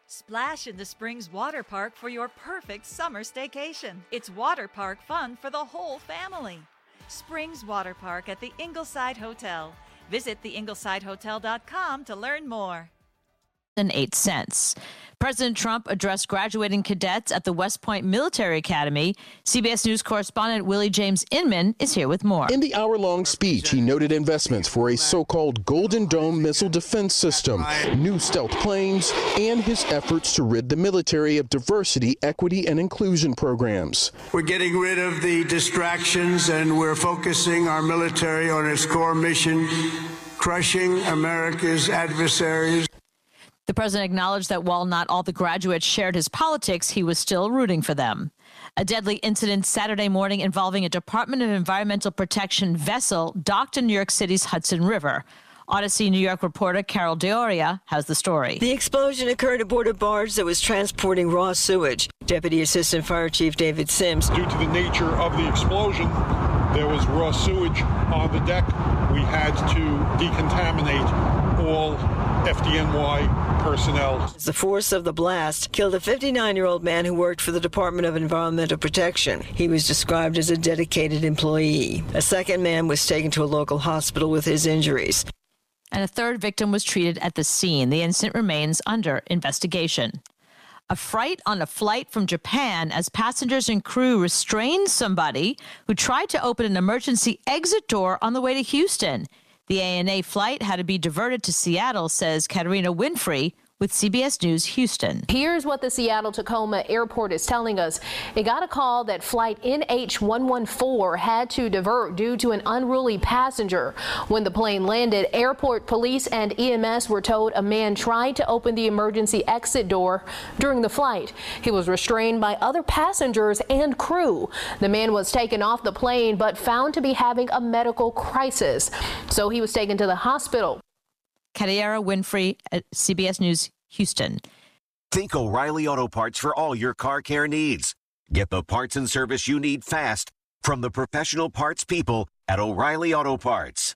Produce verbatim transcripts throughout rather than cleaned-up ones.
Splash into Springs Water Park for your perfect summer staycation. It's water park fun for the whole family. Springs Water Park at the Ingleside Hotel. Visit the ingleside hotel dot com to learn more. And eight cents. President Trump addressed graduating cadets at the West Point Military Academy. C B S News correspondent Willie James Inman is here with more. In the hour-long speech, he noted investments for a so-called Golden Dome missile defense system, new stealth planes, and his efforts to rid the military of diversity, equity, and inclusion programs. We're getting rid of the distractions, and we're focusing our military on its core mission, crushing America's adversaries. The president acknowledged that while not all the graduates shared his politics, he was still rooting for them. A deadly incident Saturday morning involving a Department of Environmental Protection vessel docked in New York City's Hudson River. Odyssey New York reporter Carol D'Auria has the story. The explosion occurred aboard a barge that was transporting raw sewage. Deputy Assistant Fire Chief David Sims. Due to the nature of the explosion, there was raw sewage on the deck. We had to decontaminate all F D N Y personnel. The force of the blast killed a fifty-nine-year-old man who worked for the Department of Environmental Protection. He was described as a dedicated employee. A second man was taken to a local hospital with his injuries. And a third victim was treated at the scene. The incident remains under investigation. A fright on a flight from Japan as passengers and crew restrained somebody who tried to open an emergency exit door on the way to Houston. The A N A flight had to be diverted to Seattle, says Katarina Winfrey with C B S News Houston. Here's what the Seattle-Tacoma Airport is telling us. It got a call that flight N H one one four had to divert due to an unruly passenger. When the plane landed, airport police and E M S were told a man tried to open the emergency exit door during the flight. He was restrained by other passengers and crew. The man was taken off the plane but found to be having a medical crisis, so he was taken to the hospital. Katarina Winfrey at C B S News Houston. Think O'Reilly Auto Parts for all your car care needs. Get the parts and service you need fast from the professional parts people at O'Reilly Auto Parts.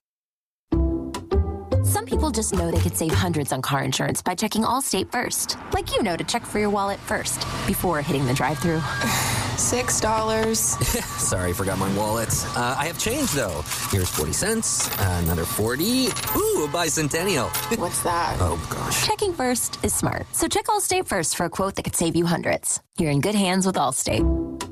Some people just know they could save hundreds on car insurance by checking Allstate first. Like you know to check for your wallet first before hitting the drive-thru. Six dollars. Sorry, forgot my wallet. Uh, I have change, though. Here's forty cents, uh, another forty. Ooh, a bicentennial. What's that? Oh, gosh. Checking first is smart. So check Allstate first for a quote that could save you hundreds. You're in good hands with Allstate.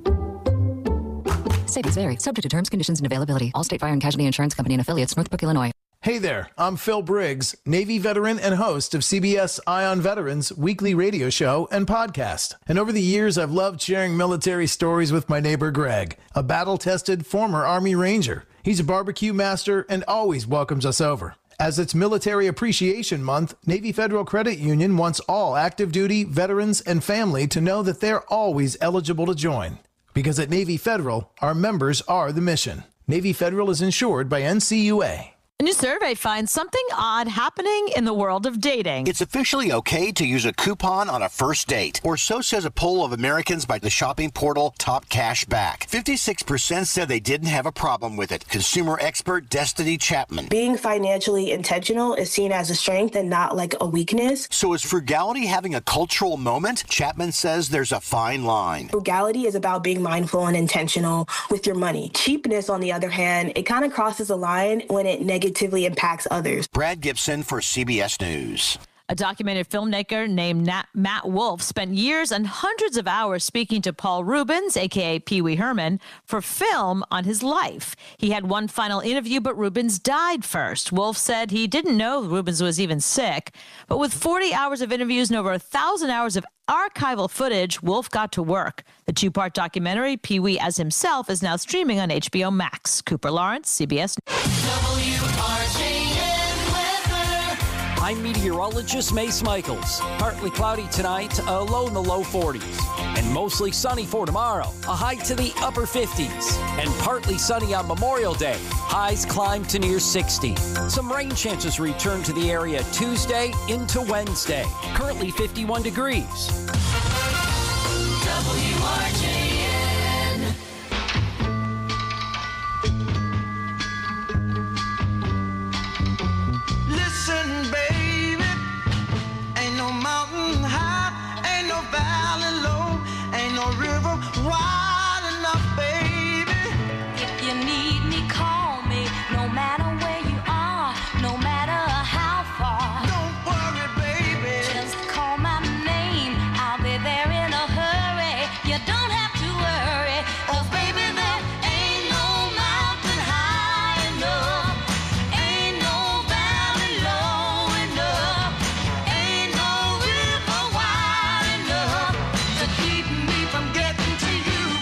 Savings vary. Subject to terms, conditions, and availability. Allstate Fire and Casualty Insurance Company and affiliates, Northbrook, Illinois. Hey there, I'm Phil Briggs, Navy veteran and host of C B S Eye on Veterans weekly radio show and podcast. And over the years, I've loved sharing military stories with my neighbor Greg, a battle-tested former Army Ranger. He's a barbecue master and always welcomes us over. As it's Military Appreciation Month, Navy Federal Credit Union wants all active duty, veterans, and family to know that they're always eligible to join. Because at Navy Federal, our members are the mission. Navy Federal is insured by N C U A. A new survey finds something odd happening in the world of dating. It's officially okay to use a coupon on a first date, or so says a poll of Americans by the shopping portal Top Cash Back. fifty-six percent said they didn't have a problem with it. Consumer expert Destiny Chapman. Being financially intentional is seen as a strength and not like a weakness. So is frugality having a cultural moment? Chapman says there's a fine line. Frugality is about being mindful and intentional with your money. Cheapness, on the other hand, it kind of crosses a line when it negatively impacts others. Brad Gibson for C B S News. A documented filmmaker named Nat- Matt Wolf spent years and hundreds of hours speaking to Paul Rubens, a k a. Pee Wee Herman, for film on his life. He had one final interview, but Rubens died first. Wolf said he didn't know Rubens was even sick. But with forty hours of interviews and over one thousand hours of archival footage, Wolf got to work. The two-part documentary, Pee Wee as Himself, is now streaming on H B O Max. Cooper Lawrence, C B S W R J N weather. I'm meteorologist Mace Michaels. Partly cloudy tonight, a low in the low forties. And mostly sunny for tomorrow, a high to the upper fifties. And partly sunny on Memorial Day, highs climb to near sixty. Some rain chances return to the area Tuesday into Wednesday. Currently fifty-one degrees. W R J N. Listen, baby, ain't no mountain high, a river wide enough, baby. If you need me, call me. No matter where you are, no matter how far. Don't worry, baby. Just call my name. I'll be there in a hurry. You don't have to worry. 'Cause baby, there ain't no mountain high enough. Ain't no valley low enough. Ain't no river wide enough to keep me from getting to you,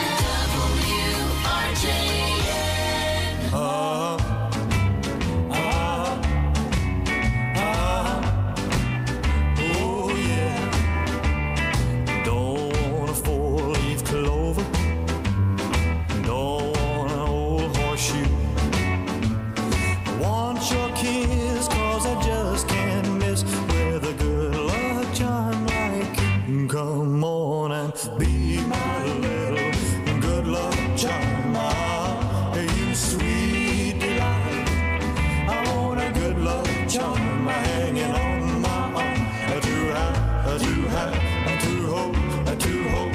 charm hanging on my arm. Too high, too high, too hope, too hope,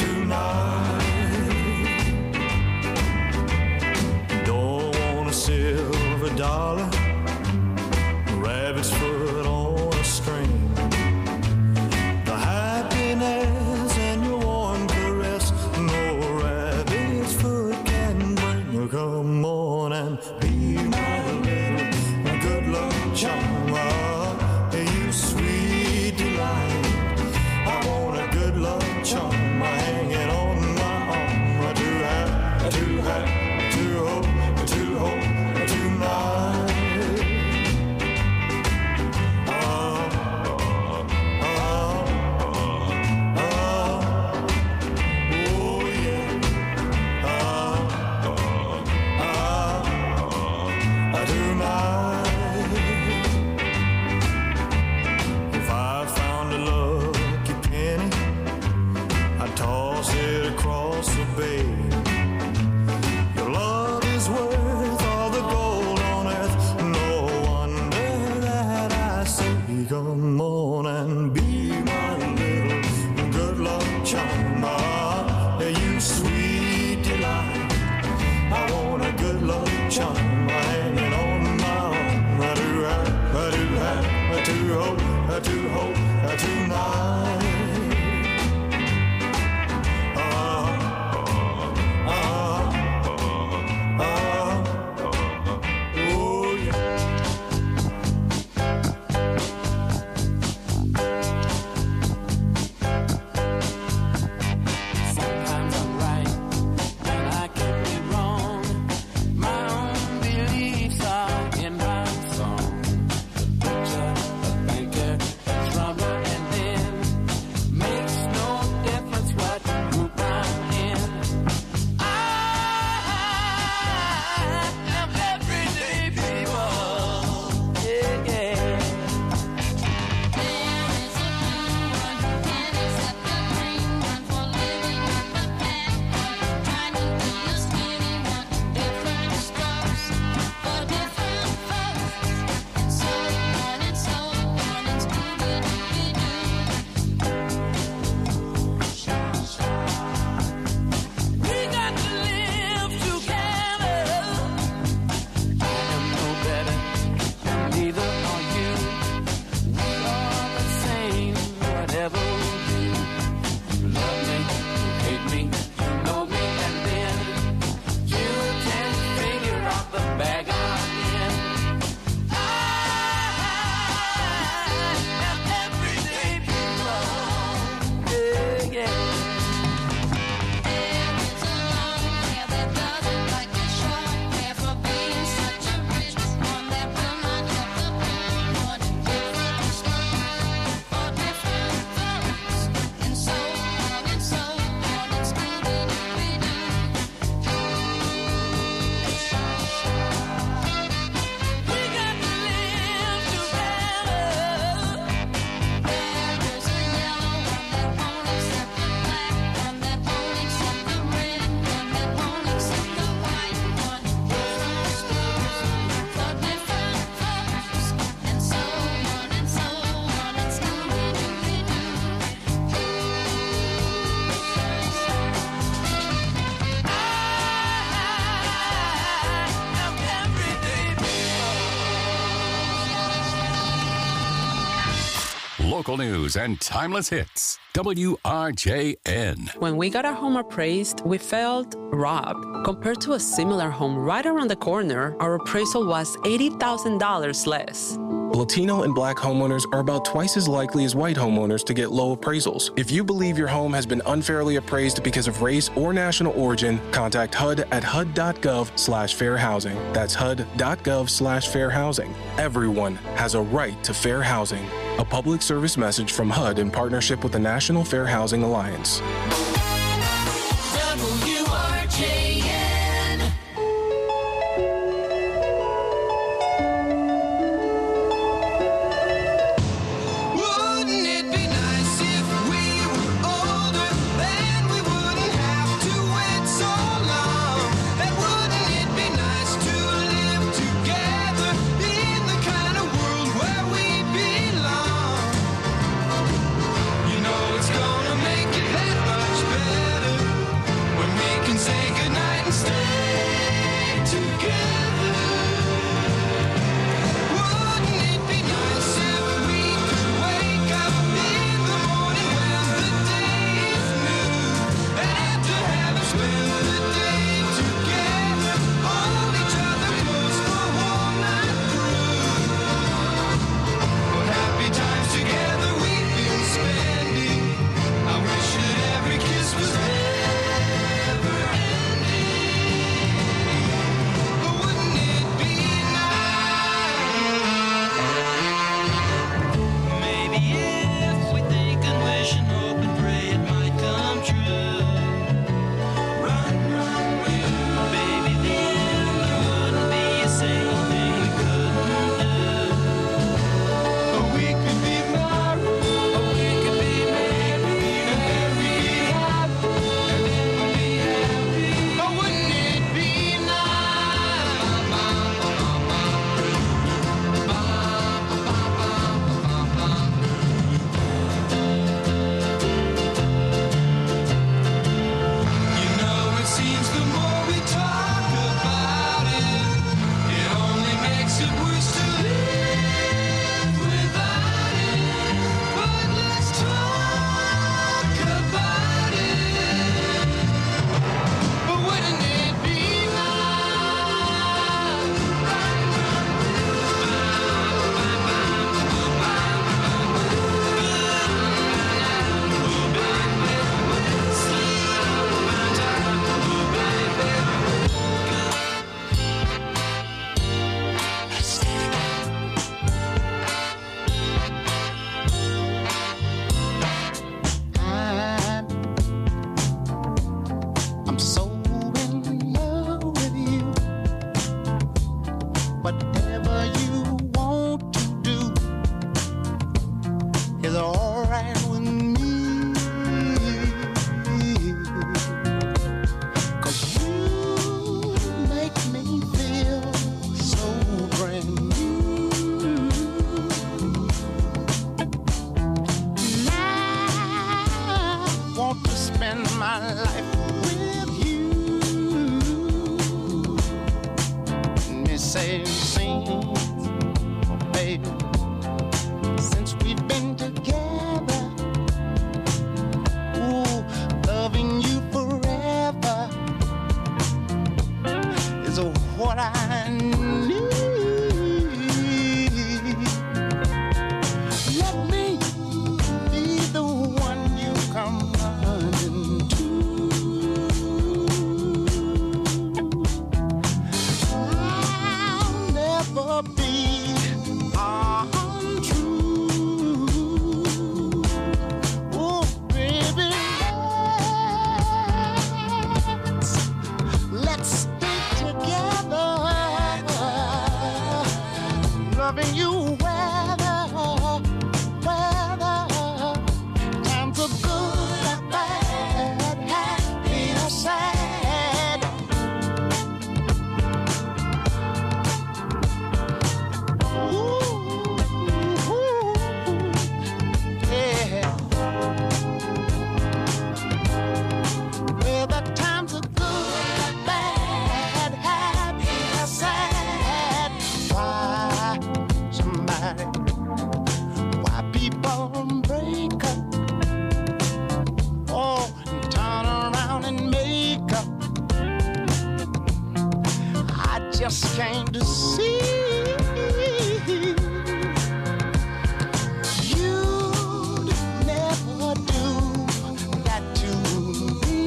tonight. Don't want a silver dollar, rabbit's foot on a string. The happiness in your warm caress, no rabbit's foot can bring. Come on and be my little good luck charm. Ah, you sweet delight. I want a good luck charm hanging on my arm. Too high, too high, too hope, too hope, tonight. Toss it across the bay. Your love is worth all the gold on earth. No wonder that I say, come on and be my little good luck charm. Ah, you sweet delight. I want a good luck charm hanging on my arm. I do have, I do have, I do hope, I do hope, I do not. Local news and timeless hits. W R J N. When we got our home appraised, we felt robbed. Compared to a similar home right around the corner, our appraisal was eighty thousand dollars less. Latino and Black homeowners are about twice as likely as white homeowners to get low appraisals. If you believe your home has been unfairly appraised because of race or national origin, contact H U D at H U D dot gov slash fair housing. That's H U D dot gov slash fair housing. Everyone has a right to fair housing. A public service message from H U D in partnership with the National Fair Housing Alliance. W R J N. Wouldn't it be nice if we were older, then we wouldn't have to wait so long? And wouldn't it be nice to live together in the kind of world baby. Since we've been together, ooh, loving you forever is what I need. Let me be the one you come running to. I'll never be untrue. Oh, baby, let's, let's stay together, loving you weather, weather, times are good and bad, happy or sad. Ooh, yeah. Well, the times are good, bad, happy or sad. Why somebody, why people break up? Oh, and turn around and make up. I just came to see you'd never do that to me,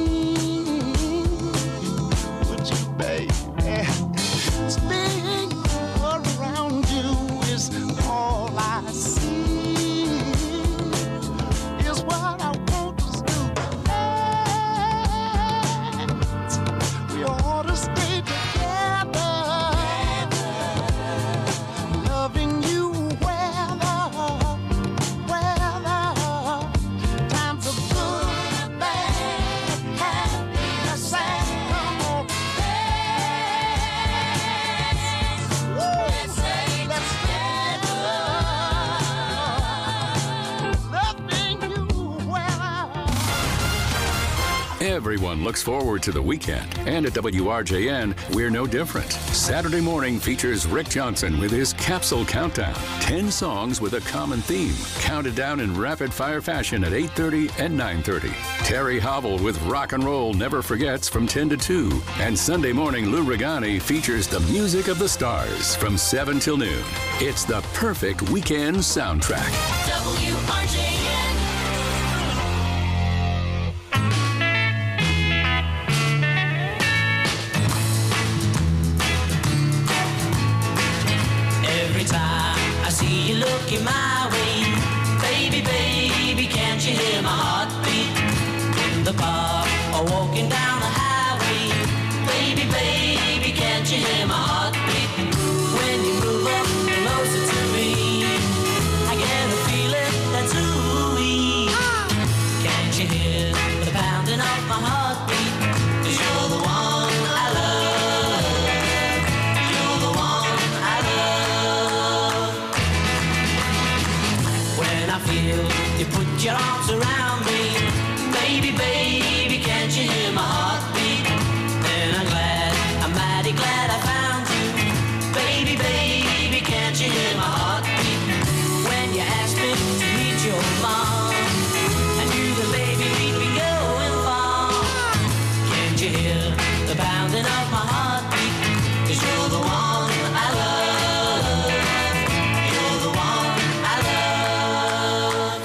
would you, baby? Staying around you is all I see, is what I want us to do. We ought to stay together, loving you weather, weather, times are good, bad, happy or sad. Come on, let's stay together, loving you weather. Everyone looks forward to the weekend, and at W R J N, we're no different. Saturday morning features Rick Johnson with his Capsule Countdown. Ten songs with a common theme, counted down in rapid-fire fashion at eight thirty and nine thirty. Terry Hobble with Rock and Roll Never Forgets from ten to two. And Sunday morning, Lou Regani features the music of the stars from seven till noon. It's the perfect weekend soundtrack. W R J N. Every time I see you looking my way, baby, baby, can't you hear my heartbeat? In the park or walking down the highway, baby, baby, can't you hear my heartbeat? When you move up closer to me, I get a feeling that's ooh-wee. Can't you hear the pounding of my heartbeat? 'Cause you're the one I love. You're the one I love. When I feel you put your arms around me, baby, baby, can't you hear my heartbeat? Then I'm glad, I'm mighty glad I found you, baby, baby, can't you hear my heartbeat? When you asked me to meet your mom, I knew that baby we'd be going far. Can't you hear the pounding of my heartbeat? 'Cause you're the one I love. You're the one I love.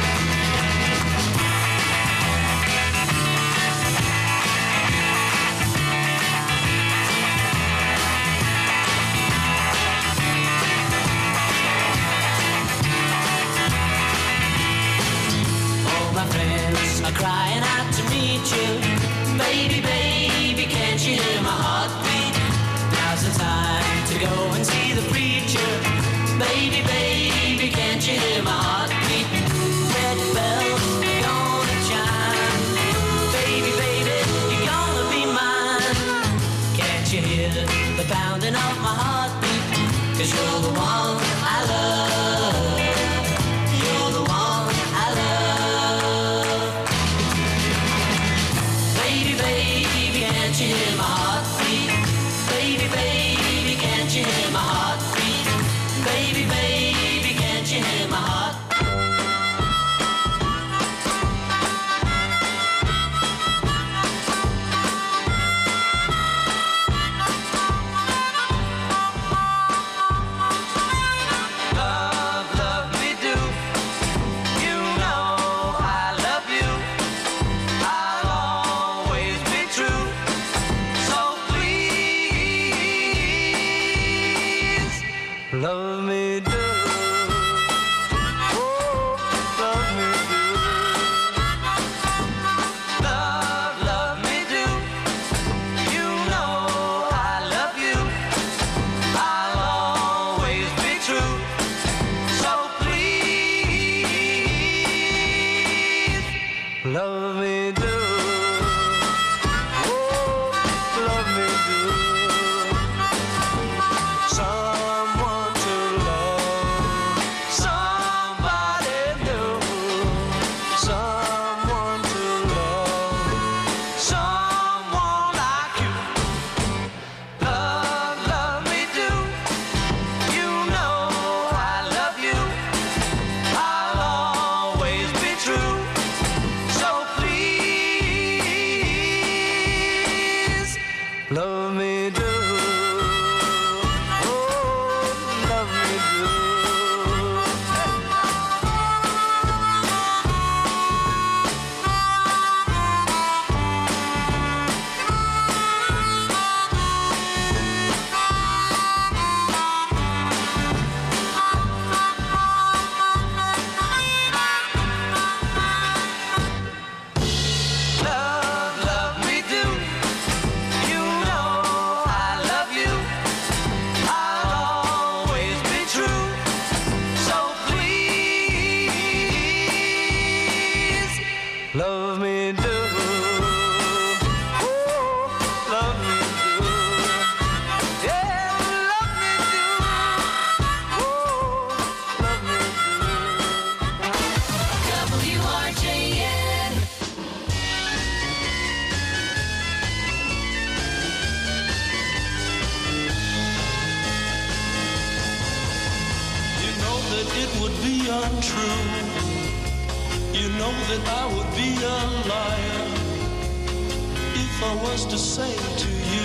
All my friends are crying out to meet you, baby, baby, can't you hear my heartbeat? Now's the time to go and see the preacher, baby, baby, can't you hear my heartbeat? Red bells are gonna chime, baby, baby, you're gonna be mine. Can't you hear the pounding of my heartbeat? 'Cause you're the one I love. You're the one I love. Baby, baby, can't you hear my heartbeat? Baby, baby, can't you hear my heartbeat? Baby, baby, that it would be untrue. You know that I would be a liar if I was to say to you,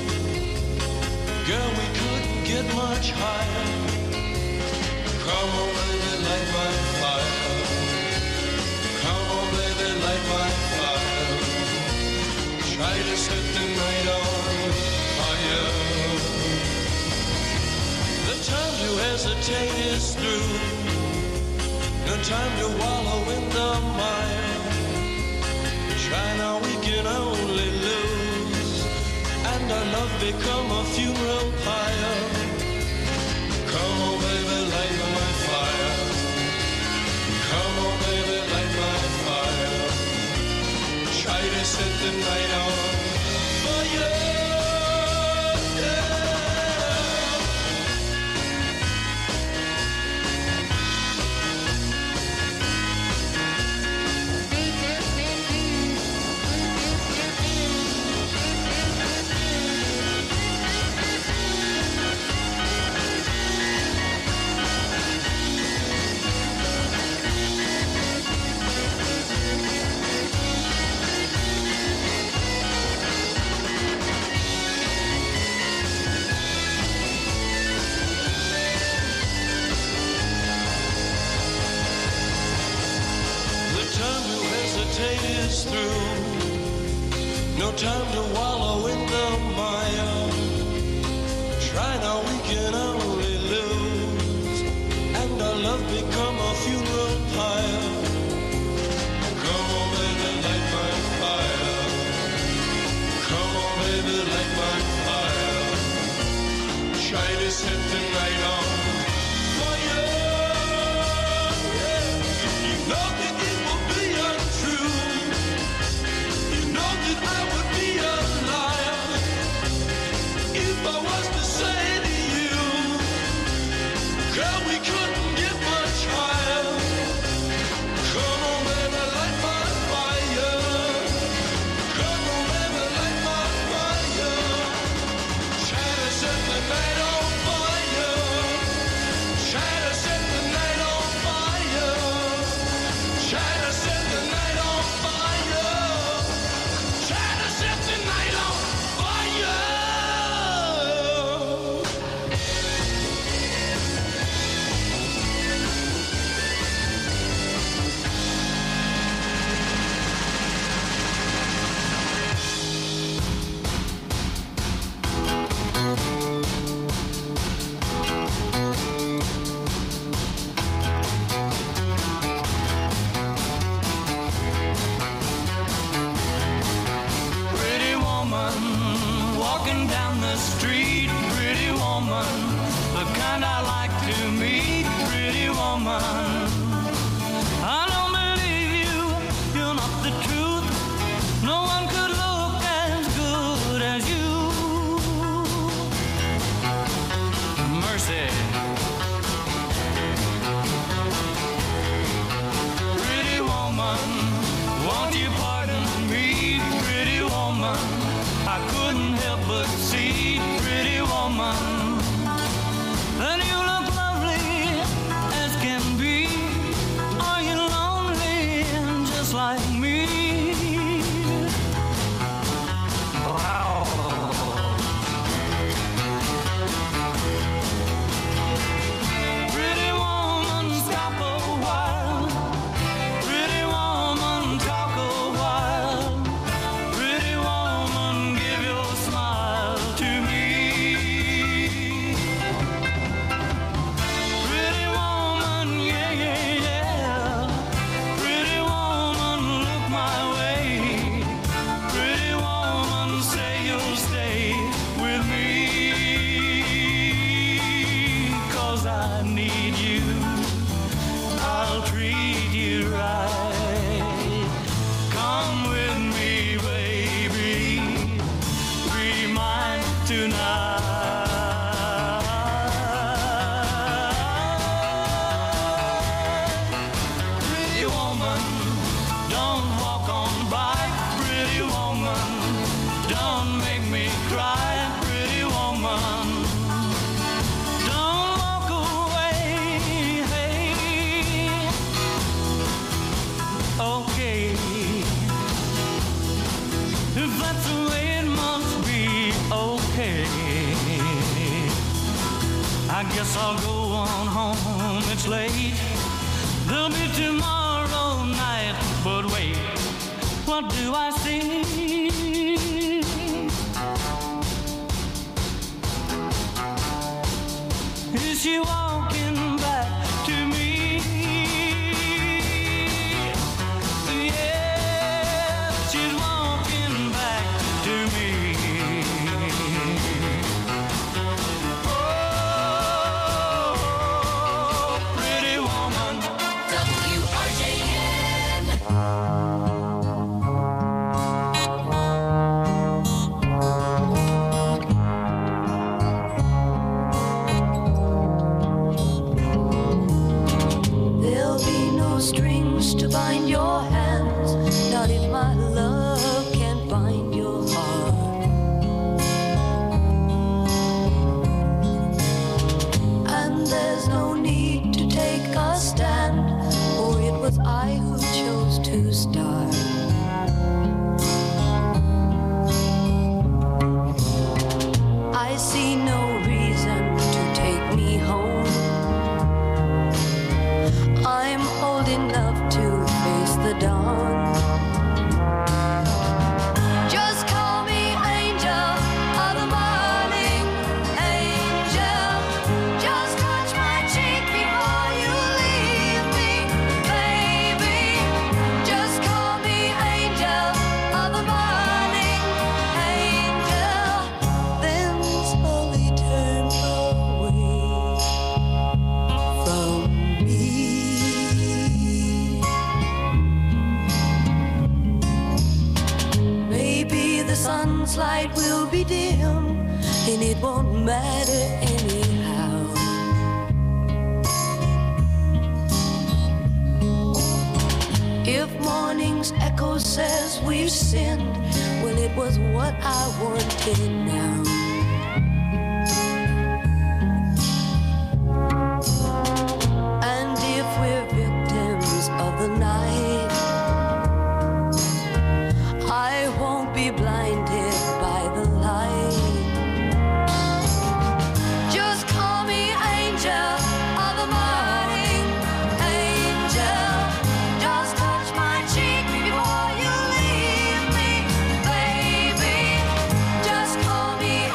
girl, we couldn't get much higher. Come on, baby, light my fire. Come on, baby, light my fire. Try to set the night on fire. The time to hesitate is through. No time to wallow in the mire. Try now, we can only lose, and our love become a funeral pyre. Come on, baby, light my fire. Come on, baby, light my fire. Try to set the night on fire. Is through. No time to wallow in the mire. Try now, we can only lose, and our love become a funeral pyre. Come on, baby, light my fire. Come on, baby, light my fire. Try to set the night on fire. You know that it will be untrue. I would be a liar if I was to say to you, girl, we couldn't get much higher. Come on, baby, light my fire. Come on, baby, light my fire. Try to set the night on fire. Try to set the night on fire. Try to set the night on fire. Try to set the night on fire. guess I'll go on home, it's late. There'll be tomorrow night, but wait, what do I see? Is she walking back to me? Yeah, she's walking back to me. Oh, pretty woman. W R J N. There'll be no strings to bind your hands, not if my love can't bind your heart. And there's no need to take a stand, for it was I who chose to start. I see no reason to take me home. I'm old enough to face the dawn. Just call me angel of the morning, angel. Just touch my cheek before you leave me, baby. Just call me angel of the morning, angel. Then slowly turn away from me. Maybe the sun's light will be dim, and it won't matter anyhow. If morning's echo says we've sinned, well, it was what I wanted now. And if we're victims of the night, I won't be blinded by the light. Just call me angel of the morning, angel. Just touch my cheek before you leave me, baby. Just call me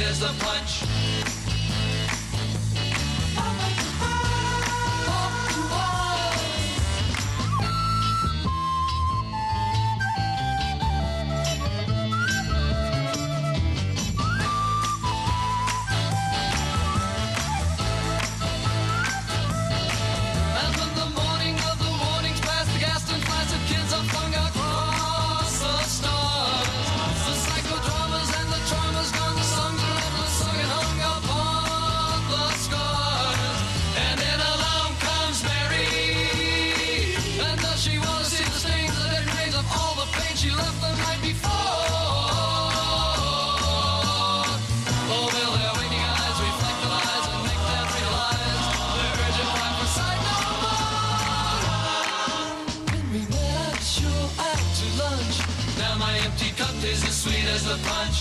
as the punch. And when the morning of the mornings past the Gaston flights of kids are flung across the stars. The psychodramas and the traumas gone, the songs are endless, sung and hung upon the scars. And then along comes Mary. And does she want to see the stains, the dead remains of all the pain she left the night before? Oh, will their waiting eyes reflect the lies and make them realize their urgent cry for sight no more? When we met, sure out to lunch. Now my empty cup is as sweet as the punch.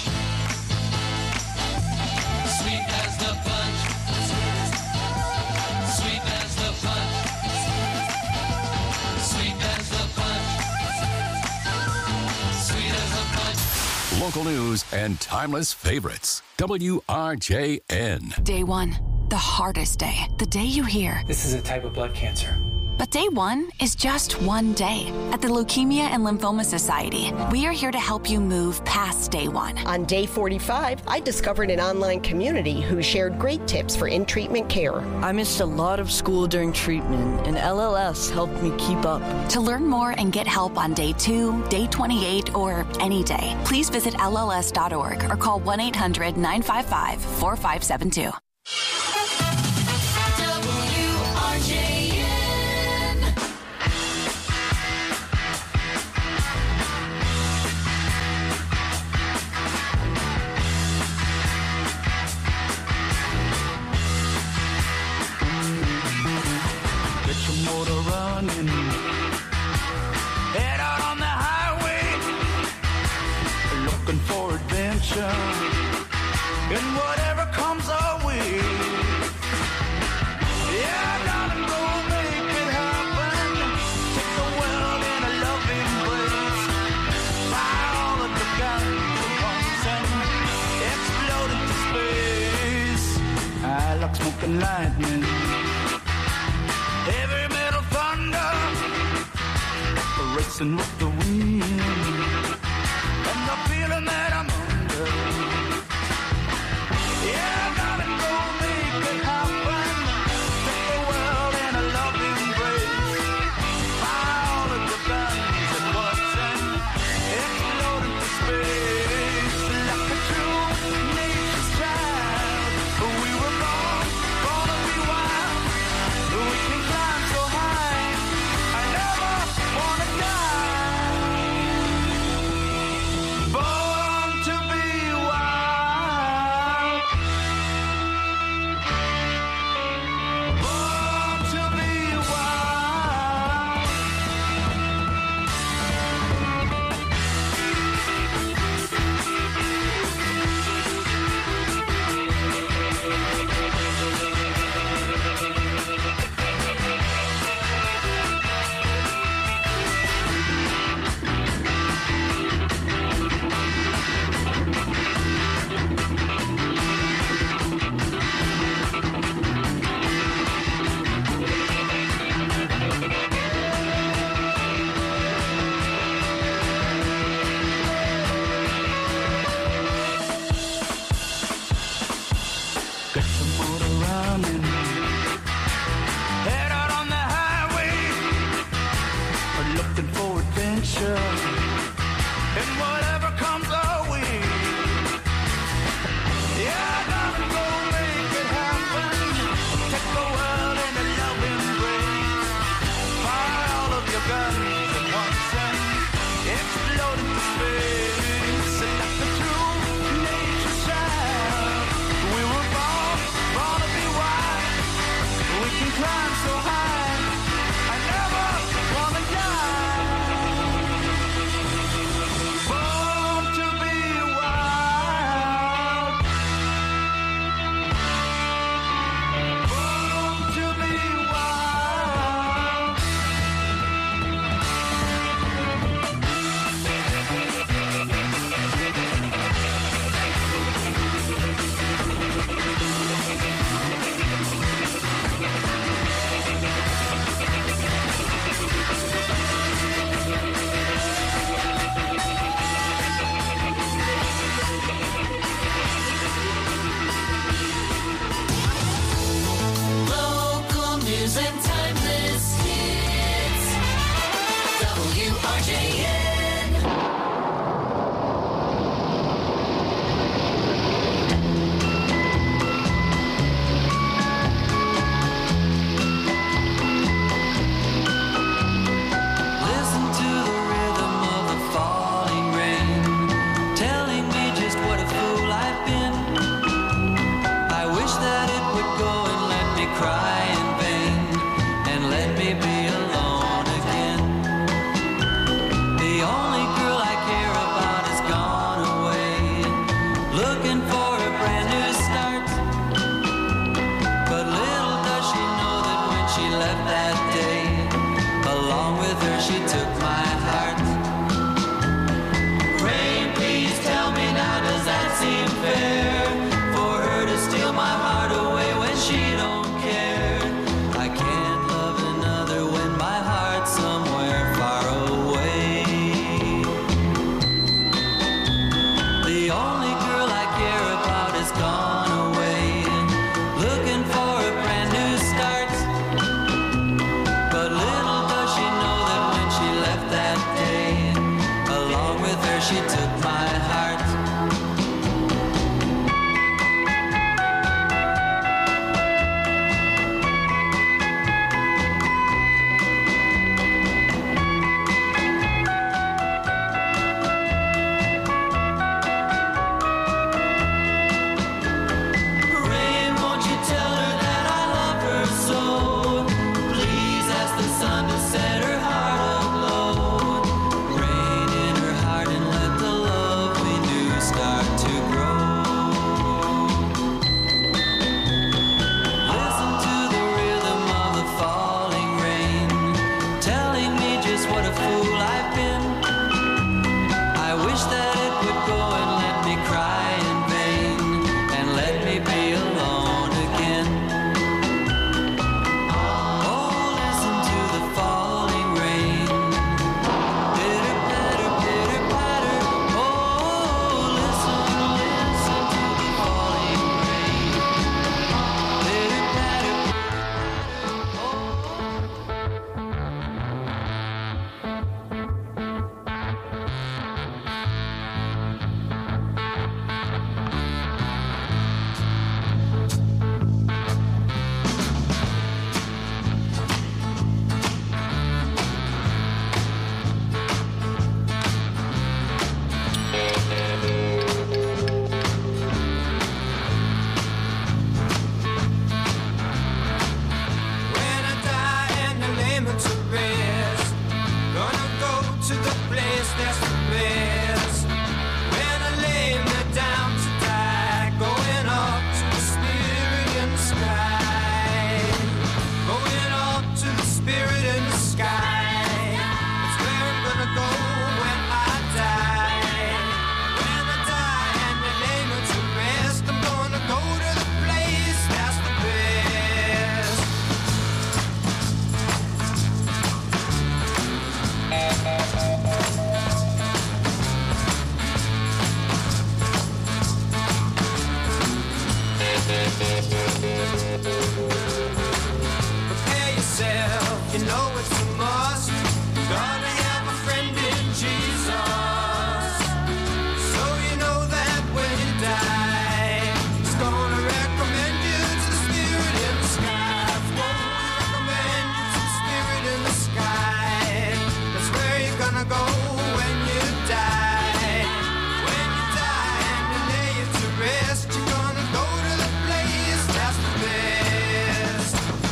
Sweet as the punch. Sweet as the punch. Sweet as the punch. Sweet as the punch. Local news and timeless favorites. W R J N. Day one, the hardest day. The day you hear. This is a type of blood cancer. But day one is just one day. At the Leukemia and Lymphoma Society, we are here to help you move past day one. On day forty-five, I discovered an online community who shared great tips for in-treatment care. I missed a lot of school during treatment, and L L S helped me keep up. To learn more and get help on day two, day twenty-eight, or any day, please visit L L S dot org or call one eight hundred nine five five four five seven two. W R J N. Get your motor running. Head out on the highway. Looking for adventure. And whatever comes our way. Yeah, darling, go make it happen. Take the world in a loving embrace. Fire all of the guns and pumps and explode into space. I like smoking lightning. Heavy metal thunder, racing with the wind, and the feeling that I'm under. Yeah, darling, go make it happen. Take the world in a loving embrace. Fire all of the guns and bullets and explode into space. Like a true nature's child, we were born, born to be wild. We can climb so high. I never wanna die. left that day. Along with her, she took my heart. Rain, please tell me now, does that seem fair? For her to steal my heart away when she don't care. I can't love another when my heart's somewhere far away. The only girl I care about is gone away, looking for a brand new start. But little does she know that when she left that day, along with her she took my heart. Rain, won't you tell her that I love her so? Please ask the sun to set her heart aglow. Rain in her heart and let the love we knew start to grow. Listen to the rhythm of the falling rain, telling me just what a fool I've been. I wish that it would go and let me cry in vain, and let me be alone again. Oh, listen to the falling rain. Pitter patter, pitter patter. Oh, listen, listen to the falling rain. Pitter patter, when I die and I lay me to rest, gonna go to the place that's the best. When I lay me down to die, going up to the spirit in the sky, going up to the spirit in the sky. That's where I'm gonna go when I die. When I die and they lay me to rest, I'm gonna go to the place that's the best. Prepare yourself, you know it's a must. Gotta have a friend in Jesus. So you know that when you die, He's gonna recommend you to the spirit in the sky. Won't recommend you to the spirit in the sky. That's where you're gonna go when you die. When you die and they lay you to rest, you're gonna go to the place that's the best.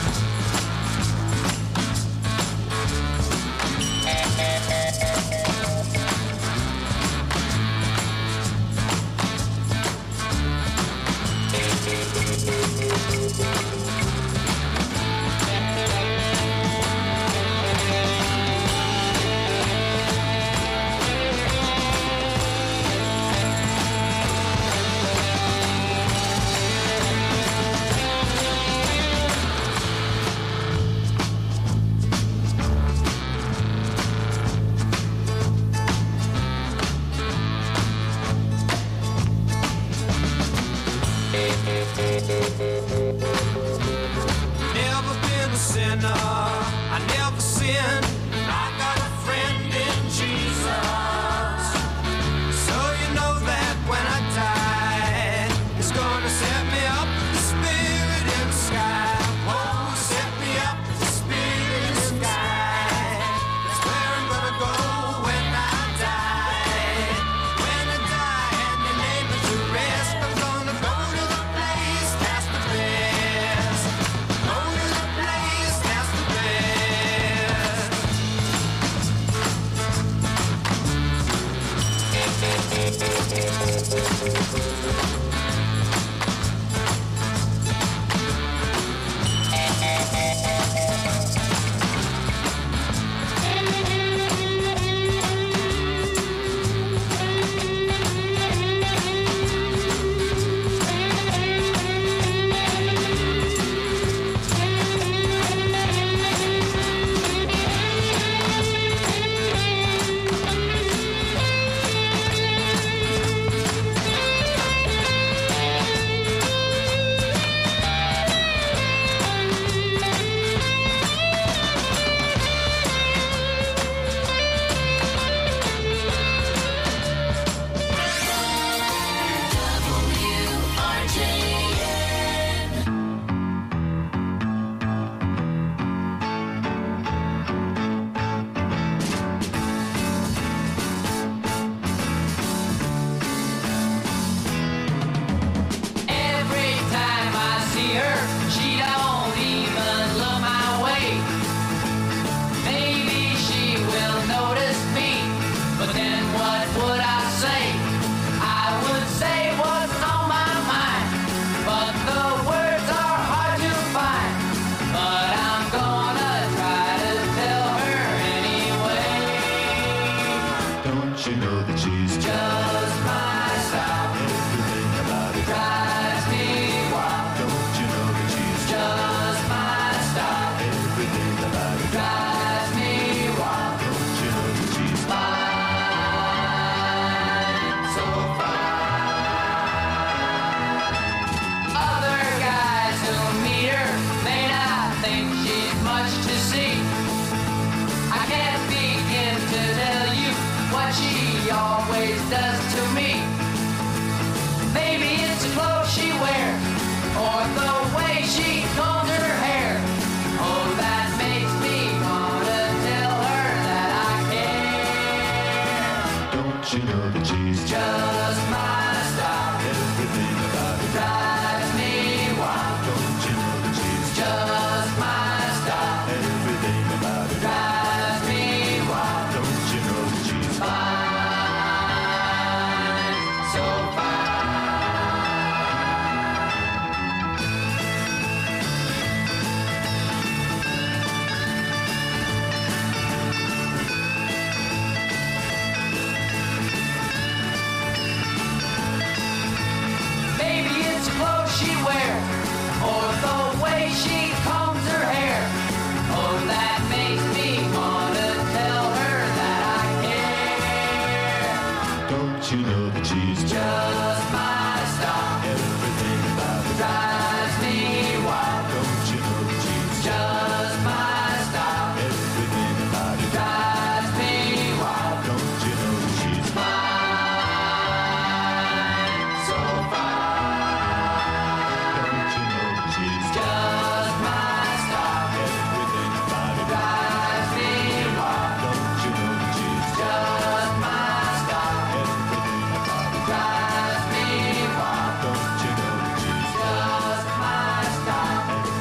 Never been a sinner, I never sinned. I got a friend in Jesus. So you know that when I die, He's gonna set me up with the spirit in the sky. Oh, set me up with the spirit in the sky. That's where I'm gonna go when I die. When I die and they lay me to rest, I'm gonna go to the place that's the best. Go to the place that's the best. me. Maybe it's the clothes she wears, or the way she combs her hair. Oh, that makes me wanna tell her that I care. Don't you know that she's Just my style. everything about it? Drives me wild. Don't you know that she's Just my style. everything about it? Drives me wild. Don't you know that she's Fine, so maybe it's the clothes she wears, or the way she combs her hair. Oh, that makes me wanna tell her that I care. Don't you know that she's Just my style. everything about it? Drives me wild. Don't you know that she's Just my style. everything about it? Drives me wild. Don't you know that she's Fine, so fine. Don't you know that she's Just my style. everything about it? Drives me wild. Don't you know that she's Just my style. everything about it? Drives me wild. Don't you know that she's Just my style.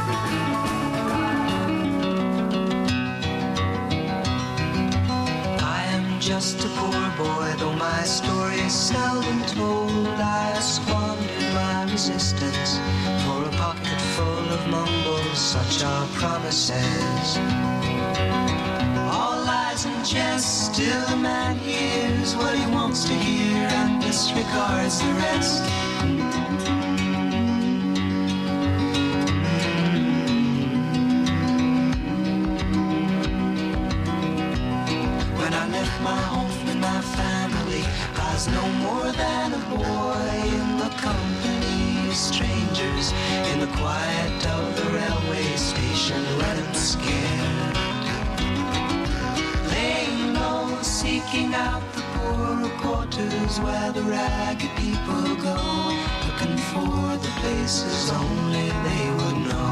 I am just a poor boy, though my story is seldom told. I squandered my resistance for a pocket full of mumbles, such are promises. All lies and jest, still a man hears what he wants to hear and disregards the rest. When I left my home and my family, I was no more than a boy in the company of strangers, in the quiet of the railway station, running scared. Laying low, seeking out the poorer quarters where the ragged people go, looking for the places only they would know.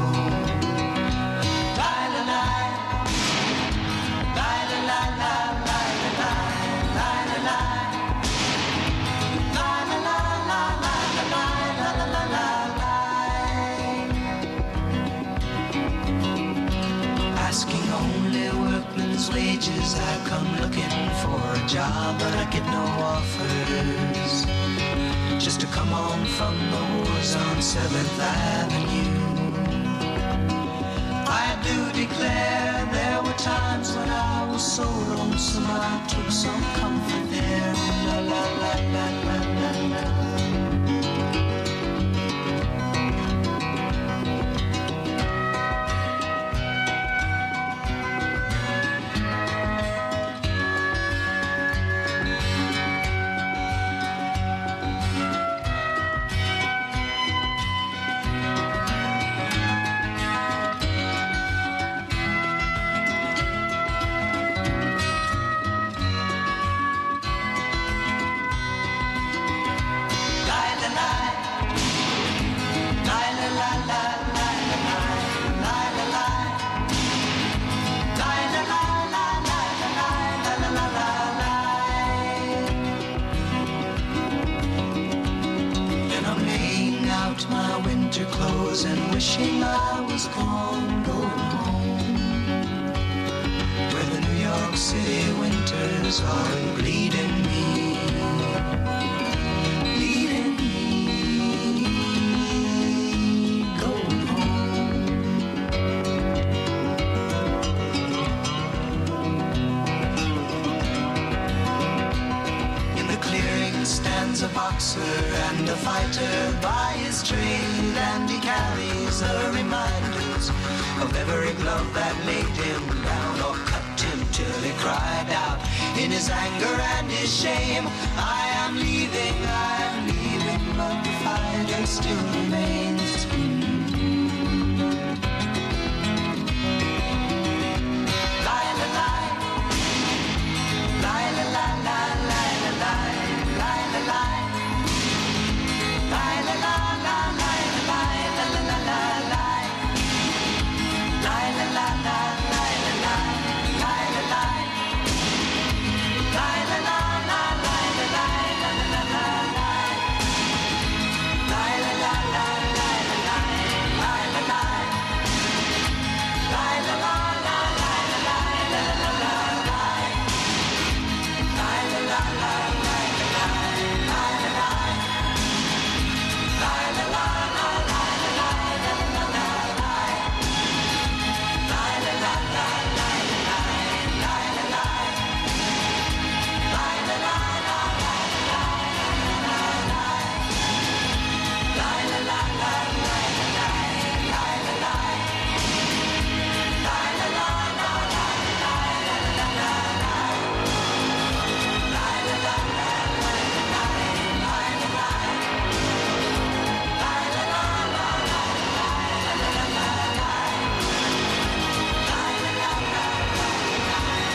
Asking only workmen's wages, I come looking for a job, but I get no offers. Just to come home from the wars on seventh Avenue. I do declare there were times when I was so lonesome I took some comfort there. La la la la la la la. Clothes and wishing I was gone, going home, where the New York City winters are bleeding me, bleeding me, going home. In the clearing stands a boxer and a fighter by his trade, and he carries the reminders of every glove that laid him down or cut him till he cried out in his anger and his shame, I am leaving, I am leaving, but the fighter still remains.